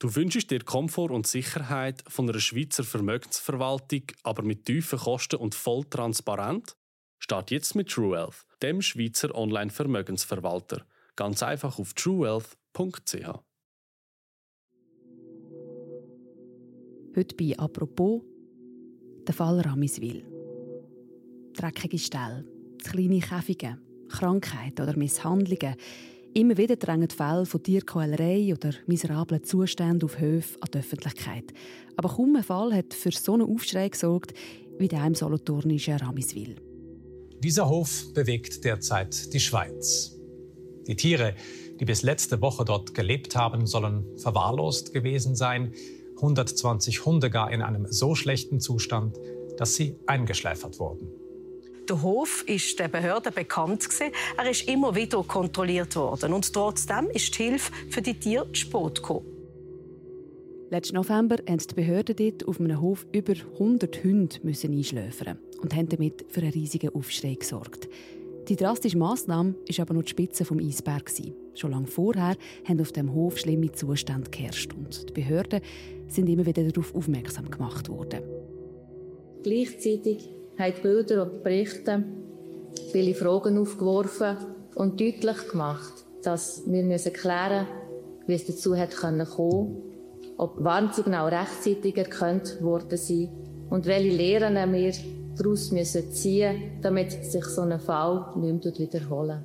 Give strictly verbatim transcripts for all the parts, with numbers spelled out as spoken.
Du wünschst dir Komfort und Sicherheit von einer Schweizer Vermögensverwaltung, aber mit tiefen Kosten und voll transparent? Start jetzt mit TrueWealth, dem Schweizer Online-Vermögensverwalter. Ganz einfach auf true wealth punkt c h. Heute bei «Apropos» der Fall Ramiswil. Dreckige Ställe, kleine Käfige, Krankheiten oder Misshandlungen. Immer wieder drängen Fälle von Tierquälerei oder miserablen Zuständen auf Höfen an die Öffentlichkeit. Aber kaum ein Fall hat für so einen Aufschrei gesorgt wie der im solothurnischen Ramiswil. Dieser Hof bewegt derzeit die Schweiz. Die Tiere, die bis letzte Woche dort gelebt haben, sollen verwahrlost gewesen sein. hundertzwanzig Hunde gar in einem so schlechten Zustand, dass sie eingeschläfert wurden. Der Hof ist den Behörden bekannt. Er ist immer wieder kontrolliert worden. Und trotzdem ist die Hilfe für die Tiere zu spät gekommen. Letzten November mussten die Behörden dort auf einem Hof über hundert Hunde einschläfern und haben damit für einen riesigen Aufschrei gesorgt. Die drastische Massnahme war aber nur die Spitze des Eisbergs. Schon lange vorher haben auf dem Hof schlimme Zustände geherrscht und die Behörden sind immer wieder darauf aufmerksam gemacht worden. Gleichzeitig haben die Bilder und Berichte viele Fragen aufgeworfen und deutlich gemacht, dass wir klären müssen, wie es dazu hat kommen konnte, ob Warnsignale rechtzeitig erkannt worden sind und welche Lehren wir daraus müssen ziehen müssen, damit sich so ein Fall nicht mehr wiederholt.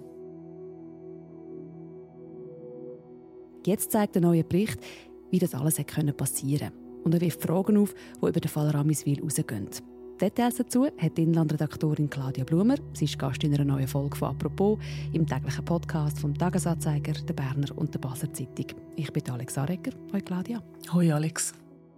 Jetzt zeigt der neue Bericht, wie das alles passieren konnte. Und er wirft Fragen auf, die über den Fall Ramiswil rausgehen. Details dazu hat die Inlandredaktorin Claudia Blumer. Sie ist Gast in einer neuen Folge von «Apropos» im täglichen Podcast vom «Tagesanzeiger», der «Berner» und der «Basler Zeitung». Ich bin Alex Aregger. Hoi Claudia. Hoi Alex.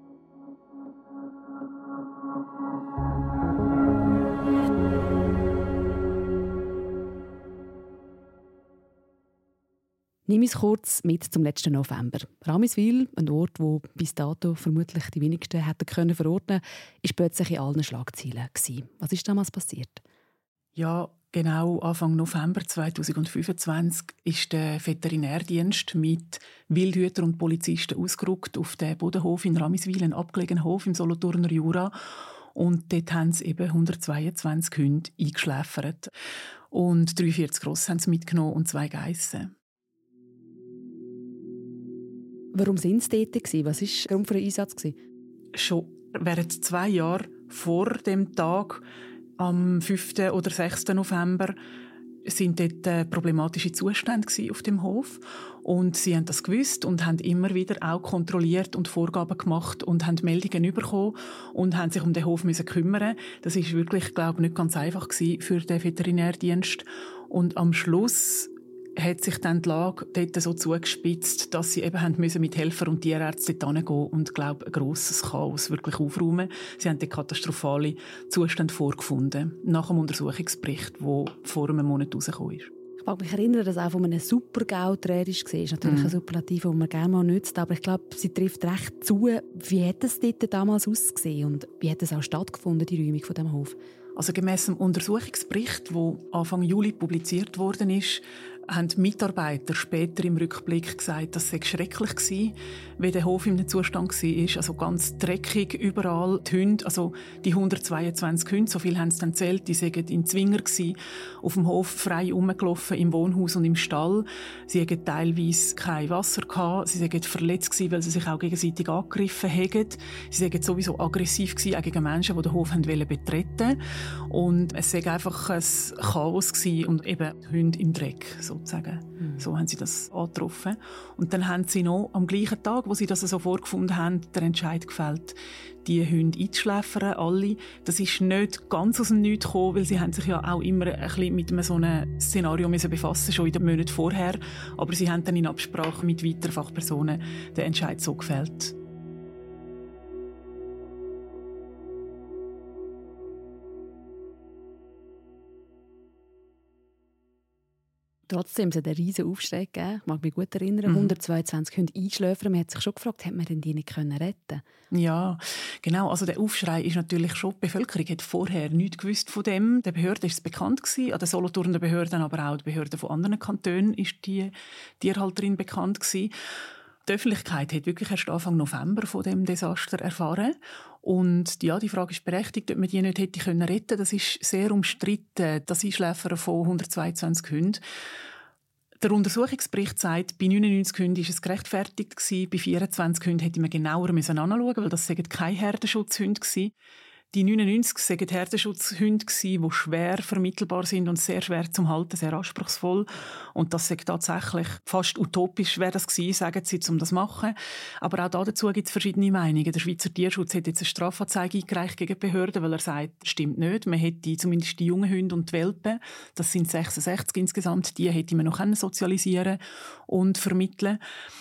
Nimm uns kurz mit zum letzten November. Ramiswil, ein Ort, wo bis dato vermutlich die wenigsten hätten können verordnen, ist plötzlich in allen Schlagzeilen gewesen. Was ist damals passiert? Ja, genau Anfang November zweitausendfünfundzwanzig ist der Veterinärdienst mit Wildhütern und Polizisten ausgerückt auf den Bodenhof in Ramiswil, einen abgelegenen Hof im Solothurner Jura. Und dort haben sie eben hundertzweiundzwanzig Hunde eingeschläfert. Und dreiundvierzig Rosse haben sie mitgenommen und zwei Geissen. Warum sind sie dort? Was war der Grund für den Einsatz? Schon während zwei Jahren vor dem Tag, am fünften oder sechsten November, sind dort äh, problematische Zustände auf dem Hof. Und sie haben das gewusst und haben immer wieder auch kontrolliert und Vorgaben gemacht und haben Meldungen bekommen und haben sich um den Hof müssen kümmern. Das ist wirklich, glaube ich, nicht ganz einfach gewesen für den Veterinärdienst. Und am Schluss hat sich dann die Lage dort so zugespitzt, dass sie eben haben müssen mit Helfer und Tierärzten dort hingehen und, glaube ein grosses Chaos wirklich aufräumen. Sie haben dort katastrophale Zustände vorgefunden, nach dem Untersuchungsbericht, der vor einem Monat rausgekommen ist. Ich mag mich erinnern, dass auch von einem Super-GAU die Rede war. Das ist natürlich mm. ein Superlativ, den man gerne mal nutzt, aber ich glaube, sie trifft recht zu. Wie hat es dort damals ausgesehen und wie hat es auch stattgefunden, die Räumung von diesem Hof? Also gemäss dem Untersuchungsbericht, der Anfang Juli publiziert worden ist, haben die Mitarbeiter später im Rückblick gesagt, dass es schrecklich war, wie der Hof in einem Zustand war. Also ganz dreckig, überall. Die Hunde, also die hundertzweiundzwanzig Hunde, so viel haben sie dann gezählt, die waren in Zwinger gewesen, auf dem Hof frei rumgelaufen, im Wohnhaus und im Stall. Sie hatten teilweise kein Wasser gehabt, sie waren verletzt gewesen, weil sie sich auch gegenseitig angegriffen haben. Sie waren sowieso aggressiv gewesen, auch gegen Menschen, die den Hof betreten wollten. Und es war einfach ein Chaos gewesen und eben die Hunde im Dreck, sozusagen. Mhm. So haben sie das angetroffen. Und dann haben sie noch am gleichen Tag, wo sie das so vorgefunden haben, den Entscheid gefällt, die Hunde einzuschläfern, alle. Das ist nicht ganz aus dem Nichts gekommen, weil sie haben sich ja auch immer ein bisschen mit einem so einem Szenario müssen befassen, schon in den Monaten vorher. Aber sie haben dann in Absprache mit weiteren Fachpersonen den Entscheid so gefällt. Trotzdem, es hat einen riesen Aufschrei gegeben. Ich mag mich gut erinnern, mhm. hundertzweiundzwanzig Hunde einschläfern. Man hat sich schon gefragt, hätte man denn die nicht retten können? Ja, genau. Also der Aufschrei ist natürlich schon, die Bevölkerung hat vorher nichts gewusst von dem. Der Behörde ist es bekannt gewesen, an den Solothurner Behörden, aber auch die Behörden von anderen Kantonen ist die Tierhalterin bekannt gewesen. Die Öffentlichkeit hat wirklich erst Anfang November von dem Desaster erfahren. Und ja, die Frage ist berechtigt, ob man die nicht hätte retten können. Das ist sehr umstritten, das Einschläfern von hundertzweiundzwanzig Hunden. Der Untersuchungsbericht sagt, bei neunundneunzig Hunden war es gerechtfertigt gewesen, bei vierundzwanzig Hunden hätte man genauer anschauen, weil das keine Herdenschutzhunde waren. Die neunundneunzig waren Herdenschutzhunde, die schwer vermittelbar sind und sehr schwer zum Halten, sehr anspruchsvoll. Und das ist tatsächlich fast utopisch, wäre das gewesen, sagen sie, um das zu machen. Aber auch dazu gibt es verschiedene Meinungen. Der Schweizer Tierschutz hat jetzt eine Strafanzeige eingereicht gegen die Behörden, weil er sagt, das stimmt nicht. Man hätte zumindest die jungen Hunde und die Welpen, das sind sechsundsechzig insgesamt, die hätte man noch sozialisieren und vermitteln.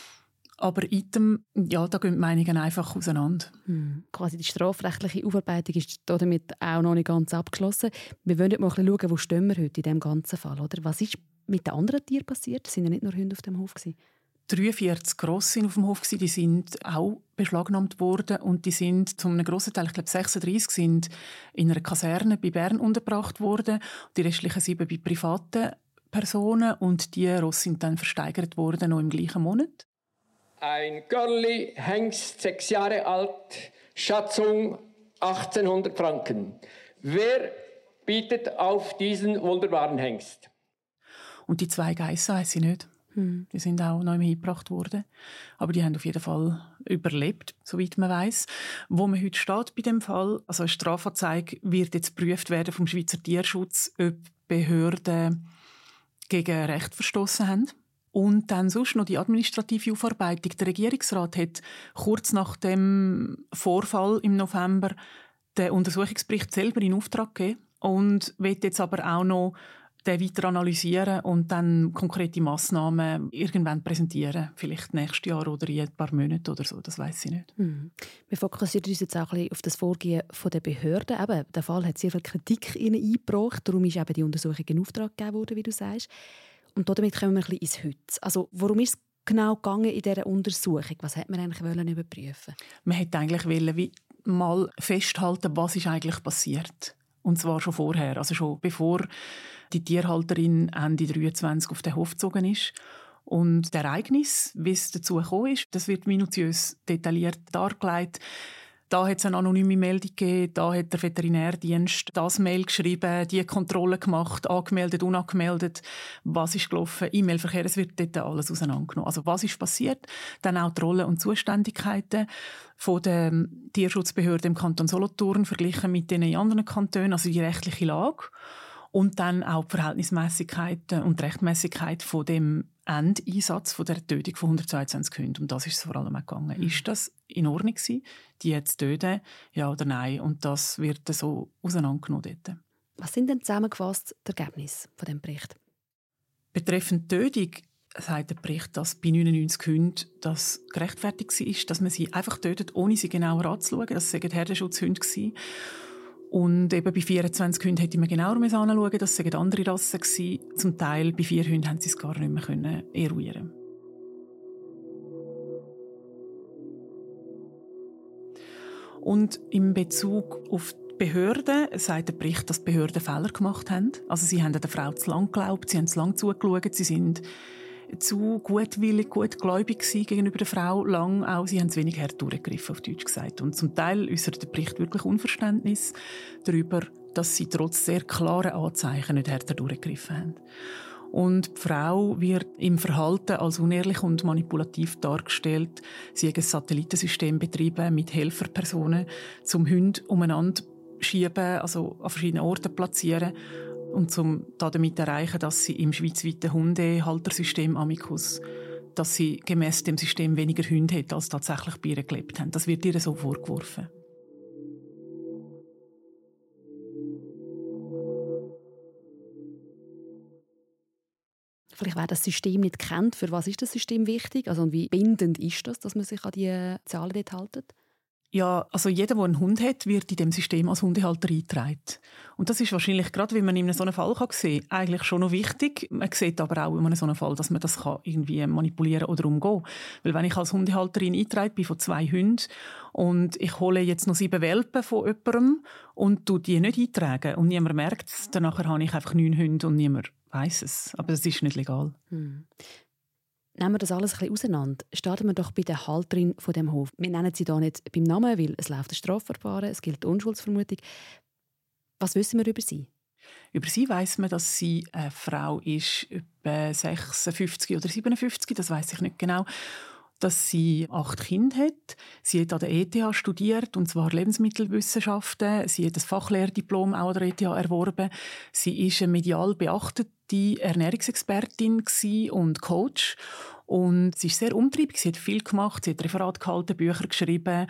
Aber item, ja, da gehen die Meinungen einfach auseinander. Hm. Quasi die strafrechtliche Aufarbeitung ist damit auch noch nicht ganz abgeschlossen. Wir wollen mal schauen, wo stehen wir heute in diesem ganzen Fall. Oder? Was ist mit den anderen Tieren passiert? Es waren ja nicht nur Hunde auf dem Hof. dreiundvierzig Rosse sind auf dem Hof, die sind auch beschlagnahmt worden. Und die sind zu einem grossen Teil, ich glaube sechsunddreissig, sind in einer Kaserne bei Bern untergebracht worden. Die restlichen sieben bei privaten Personen. Und die Rosse sind dann versteigert worden, noch im gleichen Monat. Ein Görli, Hengst, sechs Jahre alt, Schätzung achtzehnhundert Franken. Wer bietet auf diesen wunderbaren Hengst? Und die zwei Geissen weiss ich nicht. Hm. Die sind auch noch hingebracht worden. Aber die haben auf jeden Fall überlebt, soweit man weiss. Wo man heute steht bei dem Fall, also eine Strafanzeige wird jetzt geprüft werden vom Schweizer Tierschutz, ob Behörden gegen Recht verstoßen haben. Und dann sonst noch die administrative Aufarbeitung. Der Regierungsrat hat kurz nach dem Vorfall im November den Untersuchungsbericht selber in Auftrag gegeben und wird jetzt aber auch noch den weiter analysieren und dann konkrete Massnahmen irgendwann präsentieren. Vielleicht nächstes Jahr oder in ein paar Monaten oder so, das weiss ich nicht. Mhm. Wir fokussieren uns jetzt auch ein bisschen auf das Vorgehen der Behörden. Eben, der Fall hat sehr viel Kritik eingebracht, darum ist eben die Untersuchung in Auftrag gegeben worden, wie du sagst. Und damit kommen wir ein bisschen ins Heute. Also, worum ist es genau gegangen in dieser Untersuchung? Was wollte man eigentlich wollen überprüfen? Man wollte eigentlich wollen, wie mal festhalten, was ist eigentlich passiert. Und zwar schon vorher, also schon bevor die Tierhalterin Ende dreiundzwanzig auf den Hof gezogen ist. Und das Ereignis, wie es dazu gekommen ist, das wird minutiös detailliert dargelegt. Da hat es eine anonyme Meldung gegeben, da hat der Veterinärdienst das Mail geschrieben, die Kontrolle gemacht, angemeldet, unangemeldet, was ist gelaufen, E-Mail-Verkehr, es wird dort alles auseinandergenommen. Also was ist passiert, dann auch die Rollen und Zuständigkeiten von der Tierschutzbehörde im Kanton Solothurn verglichen mit den anderen Kantonen, also die rechtliche Lage und dann auch die Verhältnismässigkeit und die Rechtmässigkeit von dem Endeinsatz von der Tötung von hundertzweiundzwanzig Hunden. Um das ist es vor allem gegangen. Mhm. Ist das in Ordnung gewesen, die jetzt zu töten, ja oder nein? Und das wird so auseinandergenommen dort. Was sind denn zusammengefasst die Ergebnisse von diesem Bericht? Betreffend Tötung sagt der Bericht, dass bei neunundneunzig Hunden das gerechtfertigt war, dass man sie einfach tötet, ohne sie genauer anzuschauen. Das waren Herdenschutzhunde. Und eben bei vierundzwanzig Hunden hätte man genauer anschauen, das waren andere Rassen. Zum Teil bei vier Hunden haben sie es gar nicht mehr eruieren. Und in Bezug auf die Behörden sagt der Bericht, dass die Behörden Fehler gemacht haben. Also sie haben der Frau zu lang geglaubt, sie haben zu lang zugeschaut, sie sind zu gutwillig, gutgläubig gegenüber der Frau, lang auch, sie haben zu wenig hart durchgegriffen, auf Deutsch gesagt. Und zum Teil äußert der Bericht wirklich Unverständnis darüber, dass sie trotz sehr klaren Anzeichen nicht härter durchgegriffen haben. Und die Frau wird im Verhalten als unehrlich und manipulativ dargestellt. Sie hat ein Satellitensystem betrieben mit Helferpersonen, zum Hunde umeinander schieben, also an verschiedenen Orten platzieren und um damit erreichen, dass sie im schweizweiten Hundehaltersystem Amicus, dass sie gemäss dem System weniger Hunde hat, als tatsächlich bei ihr gelebt haben. Das wird ihr so vorgeworfen. Vielleicht, wer das System nicht kennt, für was ist das System wichtig? Also, und wie bindend ist das, dass man sich an die Zahlen dort hält? Ja, also jeder, der einen Hund hat, wird in diesem System als Hundehalter eingetragen. Und das ist wahrscheinlich, gerade wie man in einem so einen Fall sehen kann, eigentlich schon noch wichtig. Man sieht aber auch in einem so einen Fall, dass man das irgendwie manipulieren oder umgehen kann. Weil wenn ich als Hundehalterin eingetragen bin von zwei Hunden und ich hole jetzt noch sieben Welpen von jemandem und tue die nicht eintragen und niemand merkt es, dann habe ich einfach neun Hunde und niemand weiss es. Aber das ist nicht legal. Hm. Nehmen wir das alles ein bisschen auseinander. Starten wir doch bei der Halterin von dem Hof. Wir nennen sie hier nicht beim Namen, weil es läuft ein Strafverfahren, es gilt die Unschuldsvermutung. Was wissen wir über sie? Über sie weiss man, dass sie eine Frau ist, etwa sechsundfünfzig oder siebenundfünfzig, das weiss ich nicht genau. Dass sie acht Kinder hat. Sie hat an der E T H studiert, und zwar Lebensmittelwissenschaften. Sie hat ein Fachlehrdiplom auch an der E T H erworben. Sie ist eine medial beachtete Ernährungsexpertin und Coach. Und sie ist sehr umtriebig. Sie hat viel gemacht. Sie hat Referat gehalten, Bücher geschrieben.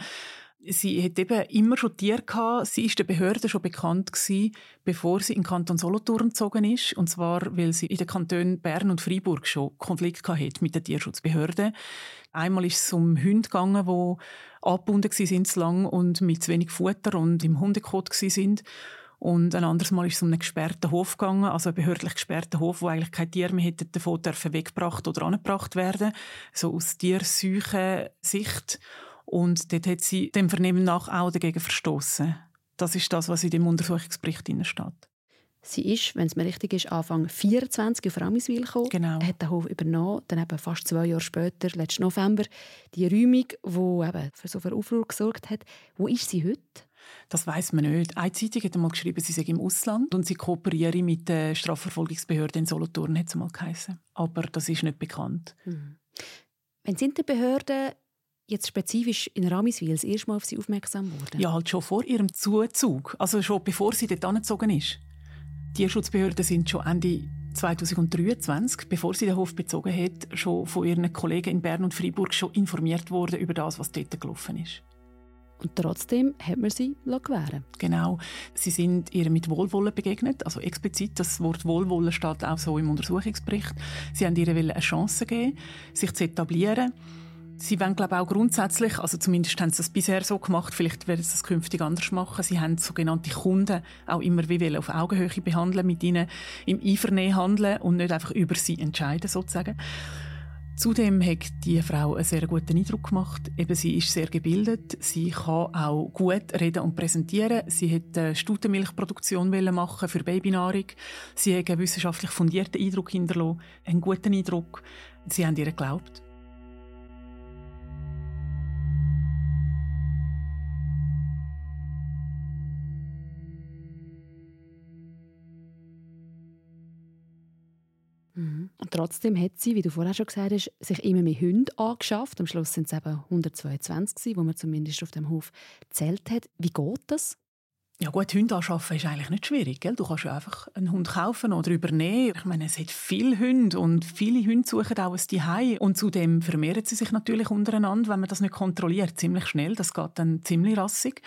Sie hat eben immer schon Tiere gehabt. Sie ist der Behörde schon bekannt gewesen, bevor sie in den Kanton Solothurn gezogen ist. Und zwar, weil sie in den Kantonen Bern und Freiburg schon Konflikt hatte mit den Tierschutzbehörden. Einmal ist es um Hunde gegangen, die angebunden waren zu lang und mit zu wenig Futter und im Hundekot waren. Und ein anderes Mal ist es um einen gesperrten Hof gegangen, also einen behördlich gesperrten Hof, wo eigentlich keine Tiere mehr hätten davon dürfen weggebracht oder angebracht werden, so aus Tierseuchen-Sicht. Und dort hat sie dem Vernehmen nach auch dagegen verstoßen. Das ist das, was in dem Untersuchungsbericht steht. Sie ist, wenn es mir richtig ist, Anfang vierundzwanzig auf Ramiswil gekommen, genau. Hat den Hof übernommen, dann eben fast zwei Jahre später, letzten November, die Räumung, die eben für so viel Aufruhr gesorgt hat. Wo ist sie heute? Das weiss man nicht. Eine Zeitung hat einmal geschrieben, sie sei im Ausland und sie kooperiere mit der Strafverfolgungsbehörde in Solothurn, hat es mal geheißen. Aber das ist nicht bekannt. Hm. Wenn sind die Behörden jetzt spezifisch in Ramiswil das erste Mal auf sie aufmerksam geworden? Ja, halt schon vor ihrem Zuzug. Also schon bevor sie dort angezogen ist. Die Tierschutzbehörden sind schon Ende zweitausenddreiundzwanzig, bevor sie den Hof bezogen hat, schon von ihren Kollegen in Bern und Freiburg schon informiert worden über das, was dort gelaufen ist. Und trotzdem hat man sie gewähren. Genau. Sie sind ihr mit Wohlwollen begegnet, also explizit, das Wort Wohlwollen steht auch so im Untersuchungsbericht. Sie haben ihr eine Chance gegeben, sich zu etablieren. Sie wollen, glaube ich, auch grundsätzlich, also zumindest haben sie das bisher so gemacht, vielleicht werden sie das künftig anders machen, sie haben sogenannte Kunden auch immer wie auf Augenhöhe behandeln, mit ihnen im Einvernehmen handeln und nicht einfach über sie entscheiden, sozusagen. Zudem hat die Frau einen sehr guten Eindruck gemacht. Eben, sie ist sehr gebildet, sie kann auch gut reden und präsentieren. Sie hat eine Stutenmilchproduktion machen für Babynahrung. Sie hat einen wissenschaftlich fundierten Eindruck hinterlassen, einen guten Eindruck. Sie haben ihr geglaubt. Und trotzdem hat sie, wie du vorher schon gesagt hast, sich immer mehr Hunde angeschafft. Am Schluss sind es eben hundertzweiundzwanzig, wo man zumindest auf dem Hof gezählt hat. Wie geht das? Ja gut, Hunde anschaffen ist eigentlich nicht schwierig. Gell? Du kannst ja einfach einen Hund kaufen oder übernehmen. Ich meine, es hat viele Hunde und viele Hunde suchen auch ein Zuhause. Und zudem vermehren sie sich natürlich untereinander, wenn man das nicht kontrolliert. Ziemlich schnell, das geht dann ziemlich rassig.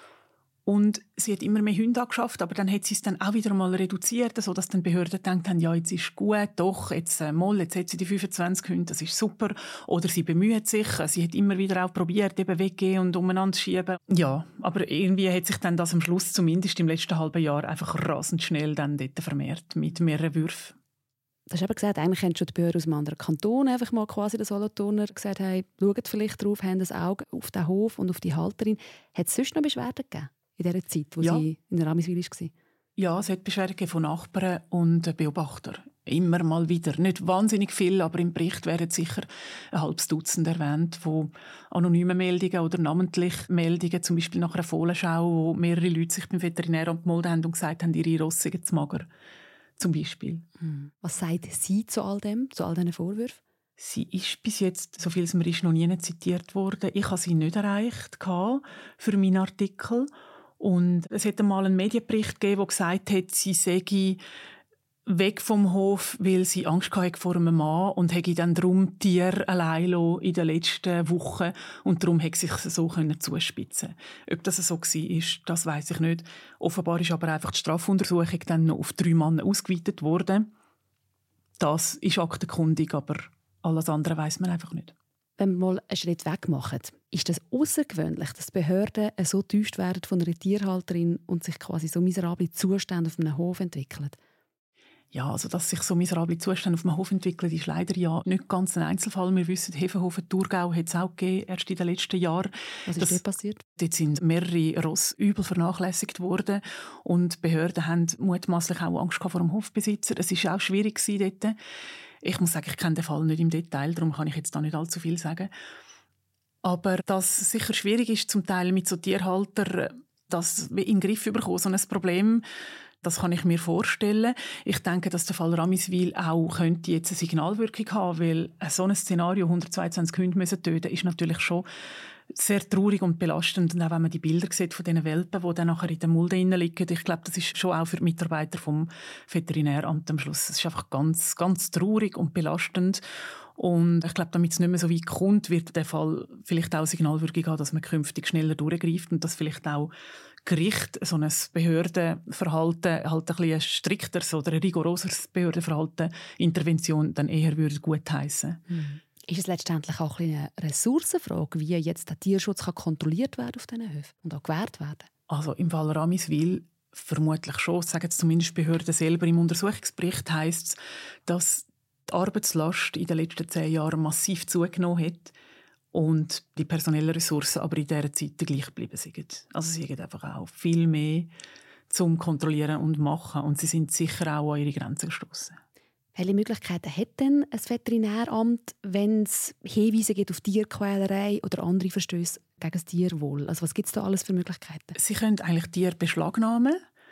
Und sie hat immer mehr Hunde angeschafft, aber dann hat sie es dann auch wieder mal reduziert, sodass dann die Behörden gedacht haben, ja, jetzt ist gut, doch, jetzt, äh, mal, jetzt hat sie die fünfundzwanzig Hunde, das ist super. Oder sie bemüht sich, sie hat immer wieder auch probiert, eben weggehen und umeinander zu schieben. Ja, aber irgendwie hat sich dann das am Schluss, zumindest im letzten halben Jahr, einfach rasend schnell dann dort vermehrt, mit mehreren Würfen. Du hast eben gesagt, eigentlich haben schon die Behörden aus einem anderen Kanton einfach mal quasi den Solothurner gesagt, hey, schaut vielleicht drauf, haben das Auge auf den Hof und auf die Halterin. Hat es sonst noch Beschwerden gegeben? In dieser Zeit, wo ja. sie in Ramiswil war? Ja, es hat Beschwerden von Nachbarn und Beobachtern. Immer mal wieder. Nicht wahnsinnig viel, aber im Bericht werden sicher ein halbes Dutzend erwähnt, wo anonyme Meldungen oder namentlich Meldungen, zum Beispiel nach einer Fohlenschau, wo mehrere Leute sich beim Veterinäramt gemeldet haben und gesagt haben, ihre Rosse seien zu mager. Zum Beispiel. Hm. Was sagt sie zu all dem, zu all diesen Vorwürfen? Sie ist bis jetzt, so viel es mir ist, noch nie zitiert worden. Ich habe sie nicht erreicht für meinen Artikel. Und es hat einmal einen Medienbericht gegeben, der gesagt hat, sie sei weg vom Hof, weil sie Angst hatte vor einem Mann und hätte dann darum Tiere allein in den letzten Wochen und darum hätte sich so zuspitzen können. Ob das so war, das weiss ich nicht. Offenbar ist aber einfach die Strafuntersuchung dann noch auf drei Männer ausgeweitet worden. Das ist aktenkundig, aber alles andere weiss man einfach nicht. Wenn wir mal einen Schritt weg machen, ist das außergewöhnlich, dass Behörden so täuscht werden von einer Tierhalterin und sich quasi so miserable Zustände auf einem Hof entwickeln? Ja, also dass sich so miserable Zustände auf einem Hof entwickeln, ist leider ja nicht ganz ein Einzelfall. Wir wissen, Hefenhofen Thurgau hat es auch gegeben, erst in den letzten Jahren. Was ist dort passiert? Dort sind mehrere Rosse übel vernachlässigt worden und Behörden haben mutmaßlich auch Angst vor dem Hofbesitzer. Es war auch schwierig dort. Ich muss sagen, ich kenne den Fall nicht im Detail, darum kann ich jetzt da nicht allzu viel sagen. Aber dass es sicher schwierig ist, zum Teil mit so Tierhaltern das in den Griff zu bekommen, so ein Problem, das kann ich mir vorstellen. Ich denke, dass der Fall Ramiswil auch könnte jetzt eine Signalwirkung haben, weil so ein Szenario, hundertzweiundzwanzig Hunde müssen töten, ist natürlich schon sehr traurig und belastend. Und auch wenn man die Bilder sieht von diesen Welpen, die dann nachher in der Mulde liegen, ich glaube, das ist schon auch für die Mitarbeiter vom Veterinäramt am Schluss. Es ist einfach ganz, ganz traurig und belastend. Und ich glaube, damit es nicht mehr so weit kommt, wird der Fall vielleicht auch Signalwirkung haben, dass man künftig schneller durchgreift und dass vielleicht auch Gericht so ein Behördenverhalten, halt ein bisschen strikteres oder ein rigoroseres Behördenverhalten, Intervention dann eher würde gutheissen. Mhm. Ist es letztendlich auch eine Ressourcenfrage, wie jetzt der Tierschutz kann kontrolliert werden auf diesen Höfen und auch gewährt werden? Also im Fall Ramiswil vermutlich schon. Das sagen zumindest die Behörden selber. Im Untersuchungsbericht heisst es, dass die Arbeitslast in den letzten zehn Jahren massiv zugenommen hat und die personellen Ressourcen aber in dieser Zeit gleich geblieben sind. Also sie haben einfach auch viel mehr zum Kontrollieren und Machen und sie sind sicher auch an ihre Grenzen gestoßen. Welche Möglichkeiten hat denn ein Veterinäramt, wenn es Hinweise gibt auf Tierquälerei oder andere Verstöße gegen das Tierwohl? Also was gibt es da alles für Möglichkeiten? Sie können eigentlich Tiere beschlagnahmen,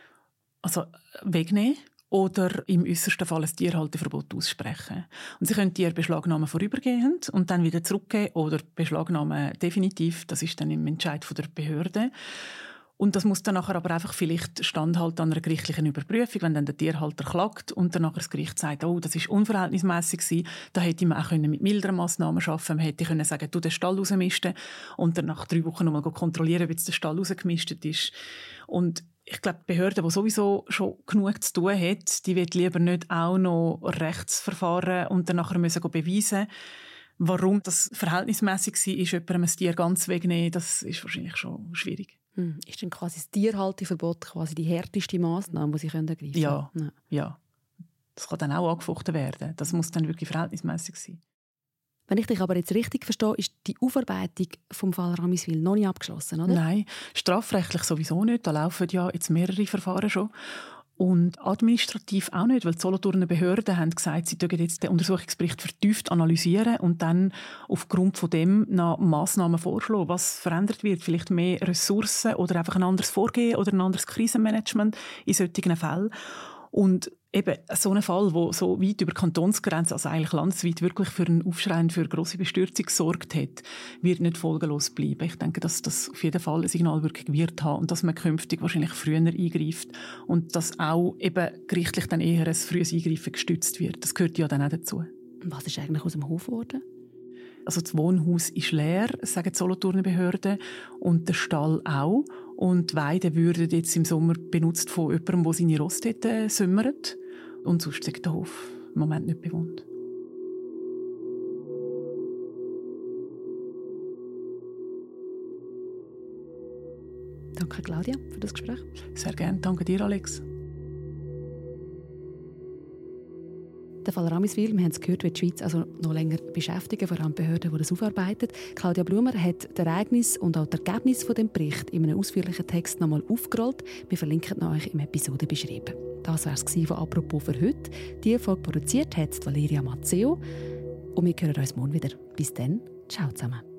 also wegnehmen oder im äußersten Fall ein Tierhalteverbot aussprechen. Und Sie können Tiere beschlagnahmen vorübergehend und dann wieder zurückgeben oder beschlagnahmen definitiv. Das ist dann im Entscheid der Behörde. Und das muss dann nachher aber einfach vielleicht standhalten an einer gerichtlichen Überprüfung, wenn dann der Tierhalter klagt und dann nachher das Gericht sagt, oh, das ist unverhältnismäßig gewesen, da hätte man auch mit milderen Massnahmen arbeiten können. Man hätte können sagen, du den Stall rausmisten und dann nach drei Wochen noch mal kontrollieren, ob jetzt der Stall rausgemistet ist. Und ich glaube, die Behörde, die sowieso schon genug zu tun hat, die wird lieber nicht auch noch Rechtsverfahren und dann nachher müssen beweisen, warum das verhältnismäßig war, ist jemandem ein Tier ganz wegnehmen, das ist wahrscheinlich schon schwierig. Hm. Ist denn quasi das Tierhalteverbot quasi die härteste Massnahme, die Sie ergreifen können? Ja, ja, ja. Das kann dann auch angefochten werden. Das muss dann wirklich verhältnismäßig sein. Wenn ich dich aber jetzt richtig verstehe, ist die Aufarbeitung vom Fall Ramiswil noch nicht abgeschlossen, oder? Nein, strafrechtlich sowieso nicht. Da laufen ja jetzt mehrere Verfahren schon. Und administrativ auch nicht, weil die Solothurner Behörden haben gesagt, sie dürfen jetzt den Untersuchungsbericht vertieft analysieren und dann aufgrund von dem noch Massnahmen vorschlagen, was verändert wird. Vielleicht mehr Ressourcen oder einfach ein anderes Vorgehen oder ein anderes Krisenmanagement in solchen Fällen. Und eben so ein Fall, der so weit über Kantonsgrenzen, also eigentlich landesweit, wirklich für einen Aufschrei und für eine grosse Bestürzung gesorgt hat, wird nicht folgenlos bleiben. Ich denke, dass das auf jeden Fall eine Signalwirkung wird haben und dass man künftig wahrscheinlich früher eingreift und dass auch eben gerichtlich dann eher ein frühes Eingreifen gestützt wird. Das gehört ja dann auch dazu. Was ist eigentlich aus dem Hof geworden? Also das Wohnhaus ist leer, sagen die Solothurner Behörden, und der Stall auch. Und die Weide würden jetzt im Sommer benutzt von jemandem, der seine Rosse dort äh, sümmert. Und sonst ist der Hof im Moment nicht bewohnt. Danke, Claudia, für das Gespräch. Sehr gerne. Danke dir, Alex. Der Fall Ramiswil, wir haben es gehört, wird die Schweiz also noch länger beschäftigen, vor allem Behörden, die das aufarbeiten. Claudia Blumer hat das Ereignis und auch das Ergebnis von dem Bericht in einem ausführlichen Text nochmal aufgerollt. Wir verlinken euch im Episode beschrieben. Das war es von «Apropos» für heute. Die Folge produziert hat Valeria Mazzeo. Und wir hören uns morgen wieder. Bis dann, ciao zusammen.